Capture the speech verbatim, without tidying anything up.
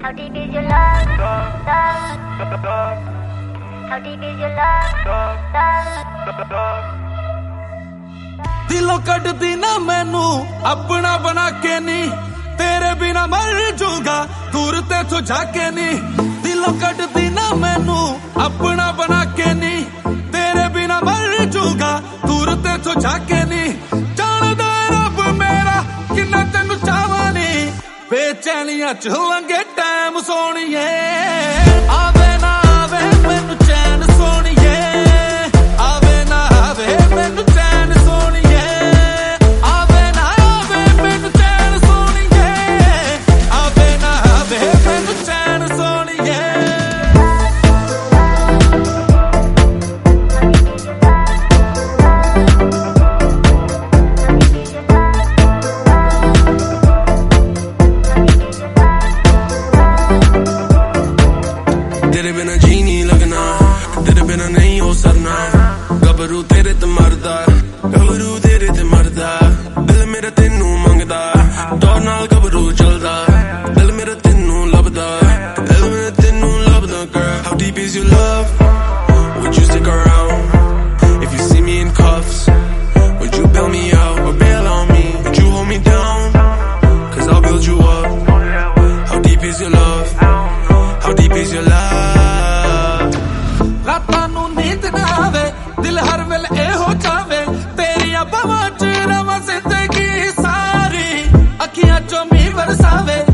How deep is your love? Love. How deep is your love? Love. दिलों कटदी ना मैनू अपना बना के नी, तेरे बिना मर जूंगा दूर ते तू जाके नी। दिलों कटदी ना मैनू अपना बना के नी, तेरे बिना मर जूंगा दूर ते तू जाके नी। जानदा रब मेरा किन्ना तेनू चाहवा नी, बेचैनियां च लंघे टाइम सोनिए। आवे ना आवे मैनू चैन सोनिए, आवे ना आवे मैनू चैन सोनिए, आवे ना आवे मैनू चैन सोनिए, आवे ना आवे मैनू चैन सोनिए। तेरे बिना जी नहीं लगना, तेरे बिना नहीं हो सरना। गबरू तेरे ते मरदा, गबरू तेरे ते मरदा। दिल मेरा तेनू मंगदा, दौर नाल गबरू चलदा। दिल मेरा तेनू लभदा, दिल मेरा तेनू लभदा। Girl, how deep is your love? Would you stick around if you see me in cuffs? Would you bail me out or bail on me? Would you hold me down? Cause I'll build you up. How deep is your love? How deep is your love? रातां नू नींद ना आवे, दिल हर वेले एहो चावे, तेरियां बावां च रवां जिंदगी सारी। अखियां चों मीं बरसावे।